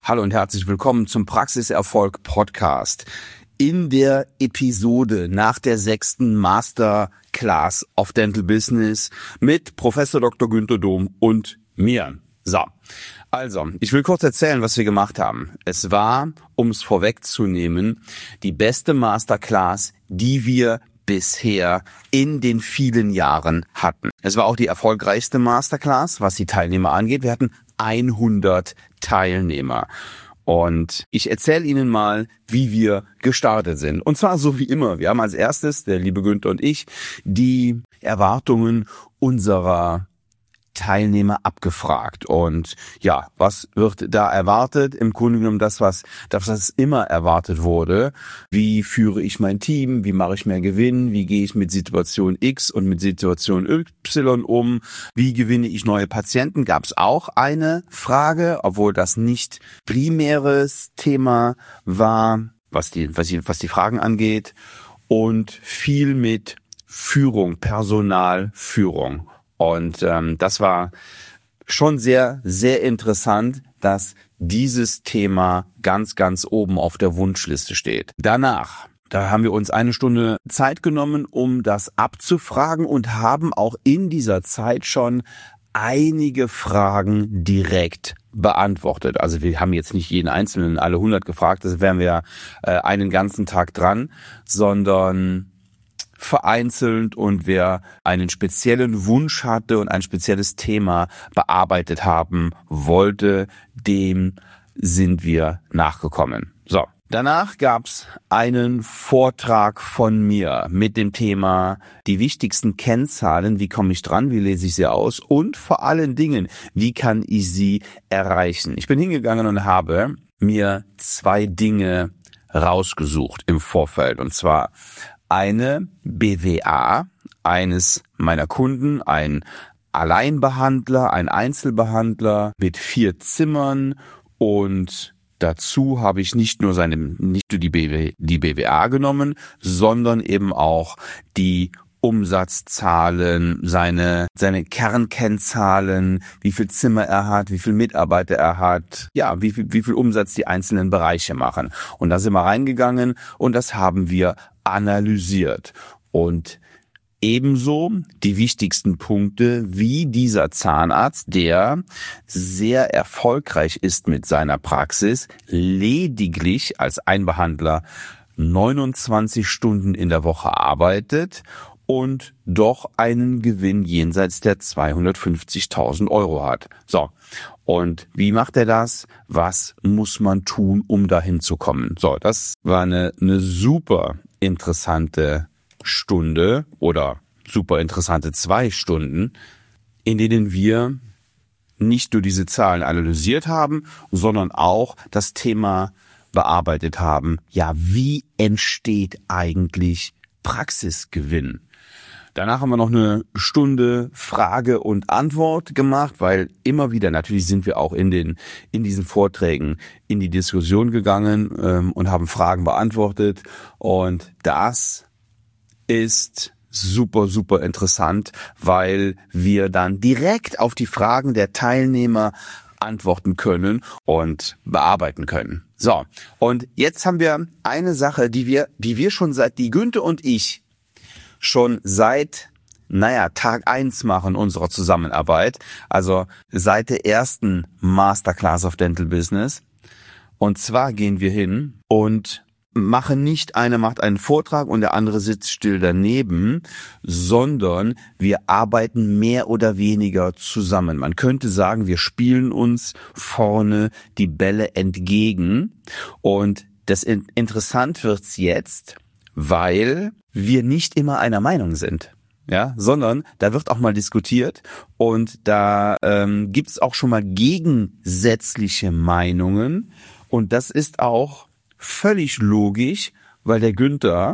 Hallo und herzlich willkommen zum Praxiserfolg Podcast. In der Episode nach der 6. Masterclass of Dental Business mit Professor Dr. Günther Dom und mir. So, also, ich will kurz erzählen, was wir gemacht haben. Es war, um es vorwegzunehmen, die beste Masterclass, die wir bisher in den vielen Jahren hatten. Es war auch die erfolgreichste Masterclass, was die Teilnehmer angeht. Wir hatten 100 Teilnehmer. Und ich erzähle Ihnen mal, wie wir gestartet sind. Und zwar so wie immer. Wir haben als erstes, der liebe Günther und ich, die Erwartungen unserer Teilnehmer abgefragt. Und ja, was wird da erwartet? Im Grunde genommen das, was immer erwartet wurde. Wie führe ich mein Team? Wie mache ich mehr Gewinn? Wie gehe ich mit Situation X und mit Situation Y um? Wie gewinne ich neue Patienten? Gab es auch eine Frage, obwohl das nicht primäres Thema war, was die Fragen angeht. Und viel mit Führung, Personalführung. Und das war schon sehr, sehr interessant, dass dieses Thema ganz, ganz oben auf der Wunschliste steht. Danach, da haben wir uns 1 Stunde Zeit genommen, um das abzufragen und haben auch in dieser Zeit schon einige Fragen direkt beantwortet. Also wir haben jetzt nicht jeden Einzelnen, alle 100 gefragt, das wären wir einen ganzen Tag dran, sondern vereinzelt, und wer einen speziellen Wunsch hatte und ein spezielles Thema bearbeitet haben wollte, dem sind wir nachgekommen. So, danach gab's einen Vortrag von mir mit dem Thema die wichtigsten Kennzahlen, wie komme ich dran, wie lese ich sie aus und vor allen Dingen, wie kann ich sie erreichen. Ich bin hingegangen und habe mir 2 Dinge rausgesucht im Vorfeld, und zwar eine BWA eines meiner Kunden, ein Alleinbehandler, ein Einzelbehandler mit 4 Zimmern, und dazu habe ich nicht nur die BWA genommen, sondern eben auch die Umsatzzahlen, seine Kernkennzahlen, wie viel Zimmer er hat, wie viel Mitarbeiter er hat, ja, wie viel Umsatz die einzelnen Bereiche machen. Und da sind wir reingegangen und das haben wir analysiert. Und ebenso die wichtigsten Punkte, wie dieser Zahnarzt, der sehr erfolgreich ist mit seiner Praxis, lediglich als Einbehandler 29 Stunden in der Woche arbeitet und doch einen Gewinn jenseits der 250.000 Euro hat. So, und wie macht er das? Was muss man tun, um dahin zu kommen? So, das war eine super interessante Stunde oder super interessante 2 Stunden, in denen wir nicht nur diese Zahlen analysiert haben, sondern auch das Thema bearbeitet haben. Ja, wie entsteht eigentlich Praxisgewinn? Danach haben wir noch eine Stunde Frage und Antwort gemacht, weil immer wieder, natürlich sind wir auch in diesen Vorträgen in die Diskussion gegangen und haben Fragen beantwortet, und das ist super, super interessant, weil wir dann direkt auf die Fragen der Teilnehmer antworten können und bearbeiten können. So, und jetzt haben wir eine Sache, die Günther und ich schon seit Tag 1 machen unserer Zusammenarbeit, also seit der ersten Masterclass of Dental Business. Und zwar gehen wir hin und machen nicht, einer macht einen Vortrag und der andere sitzt still daneben, sondern wir arbeiten mehr oder weniger zusammen. Man könnte sagen, wir spielen uns vorne die Bälle entgegen, und das interessant wird's jetzt, weil wir nicht immer einer Meinung sind, ja, sondern da wird auch mal diskutiert, und da gibt's auch schon mal gegensätzliche Meinungen, und das ist auch völlig logisch, weil der Günther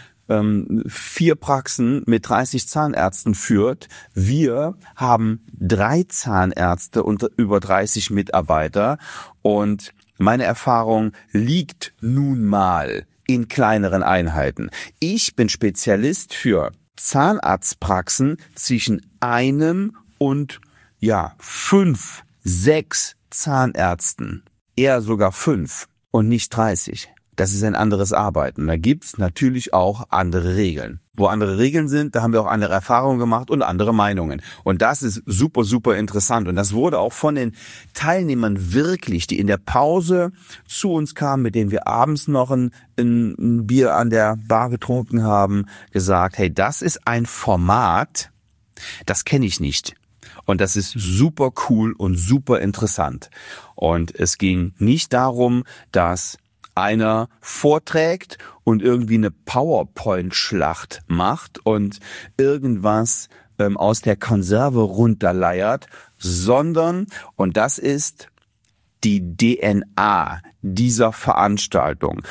4 Praxen mit 30 Zahnärzten führt. Wir haben 3 Zahnärzte und über 30 Mitarbeiter, und meine Erfahrung liegt nun mal in kleineren Einheiten. Ich bin Spezialist für Zahnarztpraxen zwischen 1 und 5, 6 Zahnärzten. eher sogar 5 und nicht 30. Das ist ein anderes Arbeiten. Da gibt's natürlich auch andere Regeln. Wo andere Regeln sind, da haben wir auch andere Erfahrungen gemacht und andere Meinungen. Und das ist super, super interessant. Und das wurde auch von den Teilnehmern wirklich, die in der Pause zu uns kamen, mit denen wir abends noch ein Bier an der Bar getrunken haben, gesagt, hey, das ist ein Format, das kenne ich nicht. Und das ist super cool und super interessant. Und es ging nicht darum, dass einer vorträgt und irgendwie eine PowerPoint-Schlacht macht und irgendwas aus der Konserve runterleiert, sondern, und das ist die DNA dieser Veranstaltung,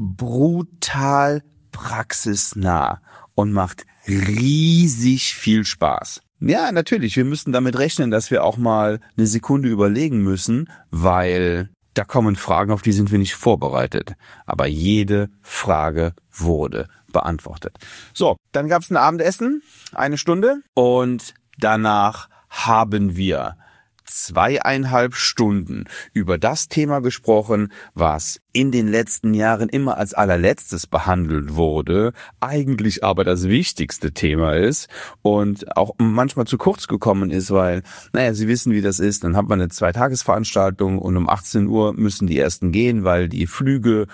brutal praxisnah und macht riesig viel Spaß. Ja, natürlich, wir müssen damit rechnen, dass wir auch mal eine Sekunde überlegen müssen, weil da kommen Fragen, auf die sind wir nicht vorbereitet. Aber jede Frage wurde beantwortet. So, dann gab's ein Abendessen, 1 Stunde. Und danach haben wir 2,5 Stunden über das Thema gesprochen, was in den letzten Jahren immer als allerletztes behandelt wurde, eigentlich aber das wichtigste Thema ist und auch manchmal zu kurz gekommen ist, weil, Sie wissen, wie das ist, dann hat man eine 2-Tagesveranstaltung und um 18 Uhr müssen die ersten gehen, weil die Flüge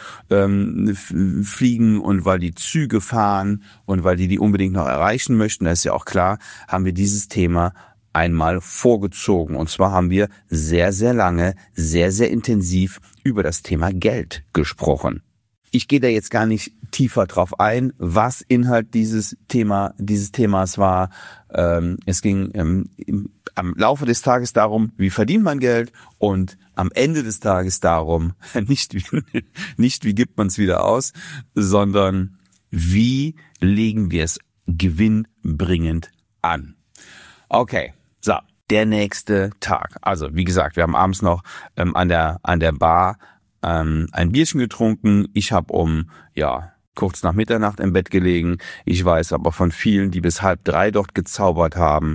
fliegen und weil die Züge fahren und weil die unbedingt noch erreichen möchten, das ist ja auch klar, haben wir dieses Thema einmal vorgezogen. Und zwar haben wir sehr, sehr lange, sehr, sehr intensiv über das Thema Geld gesprochen. Ich gehe da jetzt gar nicht tiefer drauf ein, was Inhalt dieses Themas war. Es ging am Laufe des Tages darum, wie verdient man Geld, und am Ende des Tages darum, nicht wie gibt man es wieder aus, sondern wie legen wir es gewinnbringend an. Okay. So, der nächste Tag. Also, wie gesagt, wir haben abends noch an der Bar ein Bierchen getrunken. Ich habe kurz nach Mitternacht im Bett gelegen. Ich weiß aber von vielen, die bis 2:30 dort gezaubert haben,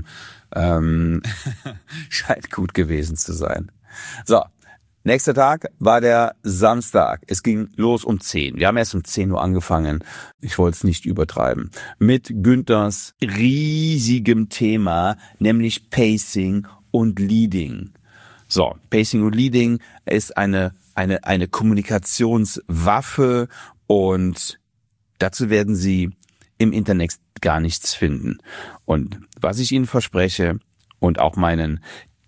scheint gut gewesen zu sein. So, nächster Tag war der Samstag. Es ging los um 10. Wir haben erst um 10 Uhr angefangen. Ich wollte es nicht übertreiben. Mit Günthers riesigem Thema, nämlich Pacing und Leading. So, Pacing und Leading ist eine Kommunikationswaffe, und dazu werden Sie im Internet gar nichts finden. Und was ich Ihnen verspreche und auch meinen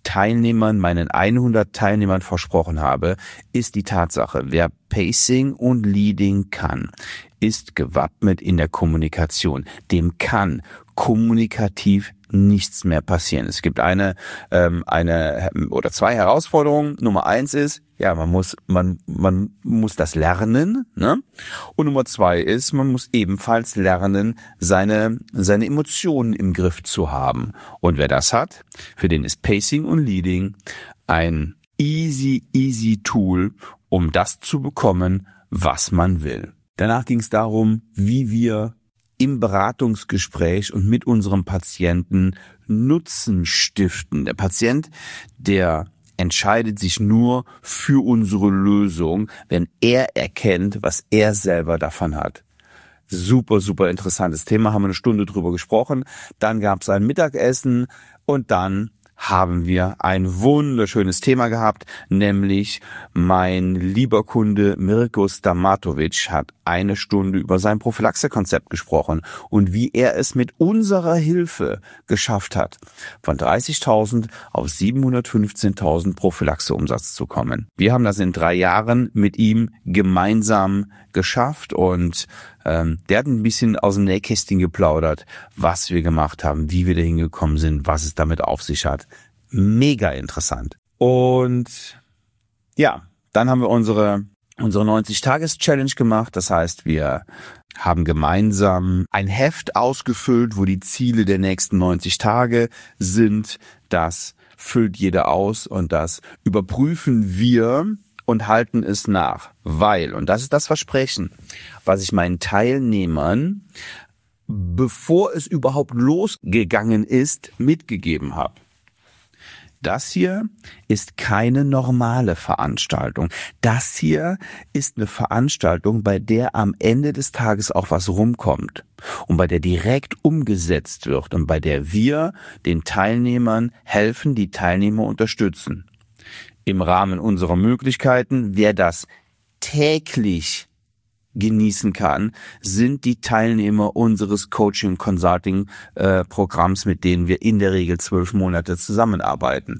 100 Teilnehmern versprochen habe, ist die Tatsache, wer Pacing und Leading kann, ist gewappnet in der Kommunikation. Dem kann kommunikativ nichts mehr passieren. Es gibt eine oder 2 Herausforderungen. Nummer 1 ist, man muss das lernen, ne? Und Nummer 2 ist, man muss ebenfalls lernen, seine Emotionen im Griff zu haben. Und wer das hat, für den ist Pacing und Leading ein easy Tool, um das zu bekommen, was man will. Danach ging es darum, wie wir im Beratungsgespräch und mit unserem Patienten Nutzen stiften. Der Patient, der entscheidet sich nur für unsere Lösung, wenn er erkennt, was er selber davon hat. Super, super interessantes Thema, haben wir 1 Stunde drüber gesprochen. Dann gab es ein Mittagessen und dann haben wir ein wunderschönes Thema gehabt, nämlich mein lieber Kunde Mirko Stamatovic hat 1 Stunde über sein Prophylaxekonzept gesprochen und wie er es mit unserer Hilfe geschafft hat, von 30.000 auf 715.000 Prophylaxeumsatz zu kommen. Wir haben das in 3 Jahren mit ihm gemeinsam geschafft, und der hat ein bisschen aus dem Nähkästchen geplaudert, was wir gemacht haben, wie wir da hingekommen sind, was es damit auf sich hat. Mega interessant. Und ja, dann haben wir unsere 90-Tages-Challenge gemacht. Das heißt, wir haben gemeinsam ein Heft ausgefüllt, wo die Ziele der nächsten 90 Tage sind. Das füllt jeder aus und das überprüfen wir und halten es nach, weil, und das ist das Versprechen, was ich meinen Teilnehmern, bevor es überhaupt losgegangen ist, mitgegeben habe. Das hier ist keine normale Veranstaltung. Das hier ist eine Veranstaltung, bei der am Ende des Tages auch was rumkommt und bei der direkt umgesetzt wird und bei der wir den Teilnehmern helfen, die Teilnehmer unterstützen. Im Rahmen unserer Möglichkeiten, wer das täglich genießen kann, sind die Teilnehmer unseres Coaching-Consulting-Programms, mit denen wir in der Regel 12 Monate zusammenarbeiten.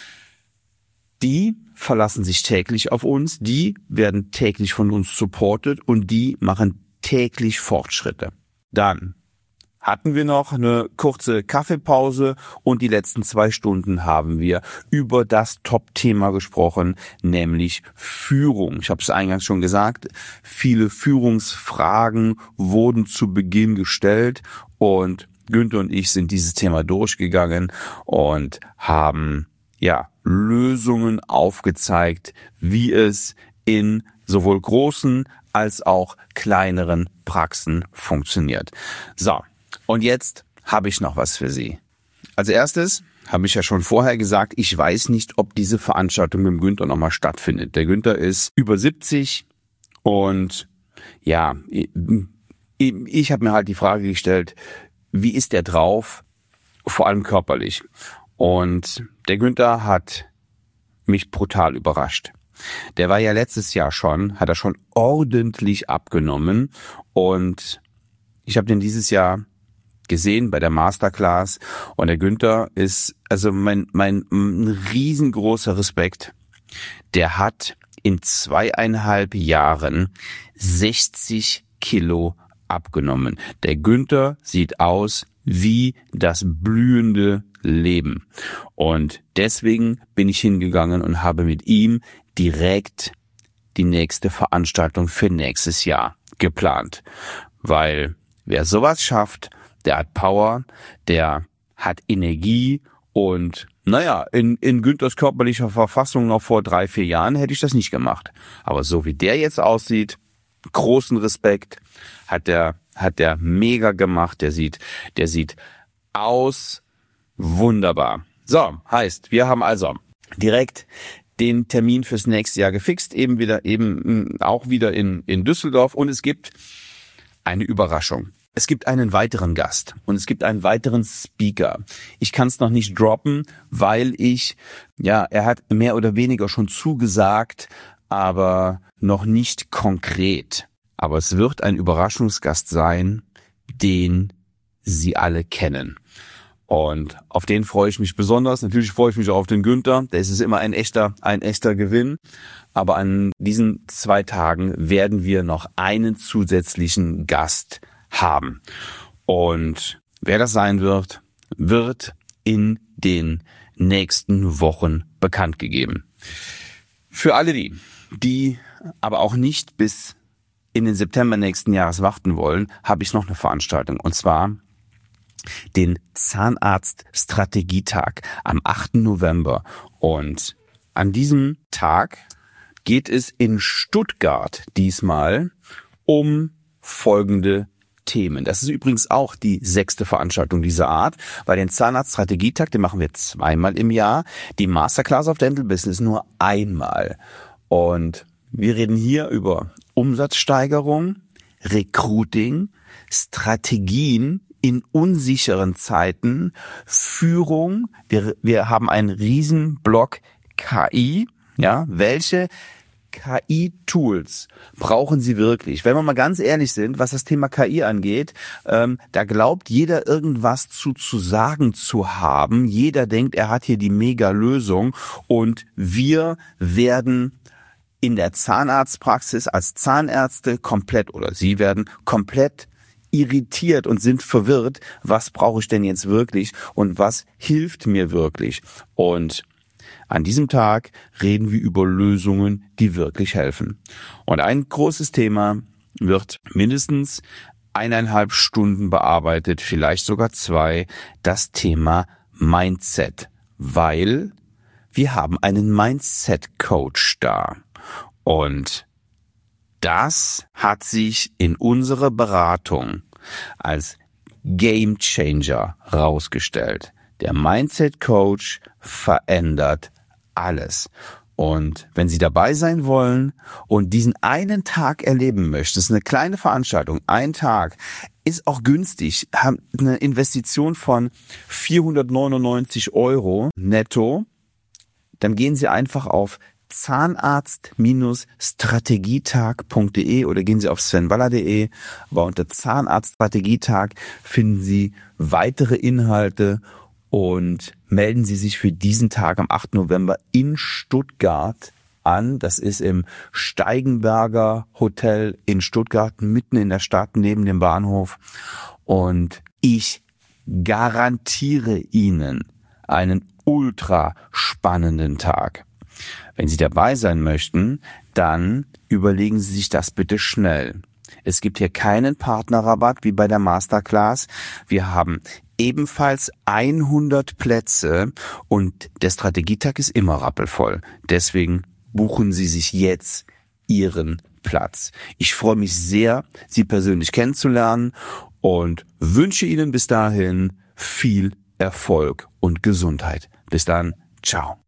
Die verlassen sich täglich auf uns, die werden täglich von uns supported und die machen täglich Fortschritte. Dann hatten wir noch eine kurze Kaffeepause und die letzten 2 Stunden haben wir über das Top-Thema gesprochen, nämlich Führung. Ich habe es eingangs schon gesagt, viele Führungsfragen wurden zu Beginn gestellt und Günther und ich sind dieses Thema durchgegangen und haben Lösungen aufgezeigt, wie es in sowohl großen als auch kleineren Praxen funktioniert. So. Und jetzt habe ich noch was für Sie. Als erstes habe ich ja schon vorher gesagt, ich weiß nicht, ob diese Veranstaltung mit dem Günther nochmal stattfindet. Der Günther ist über 70 und ja, ich habe mir halt die Frage gestellt, wie ist der drauf, vor allem körperlich. Und der Günther hat mich brutal überrascht. Der war ja letztes Jahr hat er schon ordentlich abgenommen und ich habe den dieses Jahr gesehen bei der Masterclass und der Günther ist also mein riesengroßer Respekt. Der hat in 2,5 Jahren 60 Kilo abgenommen. Der Günther sieht aus wie das blühende Leben und deswegen bin ich hingegangen und habe mit ihm direkt die nächste Veranstaltung für nächstes Jahr geplant, weil wer sowas schafft, der hat Power, der hat Energie und in Günthers körperlicher Verfassung noch vor 3-4 Jahren hätte ich das nicht gemacht. Aber so wie der jetzt aussieht, großen Respekt, hat der mega gemacht, der sieht aus wunderbar. So, heißt, wir haben also direkt den Termin fürs nächste Jahr gefixt, auch wieder in Düsseldorf und es gibt eine Überraschung. Es gibt einen weiteren Gast und es gibt einen weiteren Speaker. Ich kann es noch nicht droppen, weil er hat mehr oder weniger schon zugesagt, aber noch nicht konkret. Aber es wird ein Überraschungsgast sein, den Sie alle kennen. Und auf den freue ich mich besonders. Natürlich freue ich mich auch auf den Günther. Der ist immer ein echter Gewinn. Aber an diesen 2 Tagen werden wir noch einen zusätzlichen Gast haben. Und wer das sein wird in den nächsten Wochen bekannt gegeben. Für alle die aber auch nicht bis in den September nächsten Jahres warten wollen, habe ich noch eine Veranstaltung. Und zwar den Zahnarzt-Strategietag am 8. November. Und an diesem Tag geht es in Stuttgart diesmal um folgende Themen. Das ist übrigens auch die 6. Veranstaltung dieser Art, weil den Zahnarzt-Strategietag, den machen wir 2-mal im Jahr, die Masterclass of Dental Business nur einmal. Und wir reden hier über Umsatzsteigerung, Recruiting, Strategien in unsicheren Zeiten, Führung. Wir haben einen Riesenblock KI. Welche KI-Tools brauchen Sie wirklich? Wenn wir mal ganz ehrlich sind, was das Thema KI angeht, da glaubt jeder irgendwas zu sagen zu haben. Jeder denkt, er hat hier die Mega-Lösung und wir werden in der Zahnarztpraxis als Zahnärzte Sie werden komplett irritiert und sind verwirrt, was brauche ich denn jetzt wirklich und was hilft mir wirklich? Und an diesem Tag reden wir über Lösungen, die wirklich helfen. Und ein großes Thema wird mindestens 1,5 Stunden bearbeitet, vielleicht sogar 2, das Thema Mindset, weil wir haben einen Mindset-Coach da. Und das hat sich in unserer Beratung als Game Changer rausgestellt. Der Mindset Coach verändert alles. Und wenn Sie dabei sein wollen und diesen einen Tag erleben möchten, das ist eine kleine Veranstaltung, ein Tag, ist auch günstig, haben eine Investition von 499 € netto, dann gehen Sie einfach auf zahnarzt-strategietag.de oder gehen Sie auf svenwaller.de, aber unter Zahnarztstrategietag finden Sie weitere Inhalte und melden Sie sich für diesen Tag am 8. November in Stuttgart an. Das ist im Steigenberger Hotel in Stuttgart, mitten in der Stadt, neben dem Bahnhof. Und ich garantiere Ihnen einen ultra spannenden Tag. Wenn Sie dabei sein möchten, dann überlegen Sie sich das bitte schnell. Es gibt hier keinen Partnerrabatt wie bei der Masterclass. Wir haben ebenfalls 100 Plätze und der Strategietag ist immer rappelvoll. Deswegen buchen Sie sich jetzt Ihren Platz. Ich freue mich sehr, Sie persönlich kennenzulernen und wünsche Ihnen bis dahin viel Erfolg und Gesundheit. Bis dann, ciao.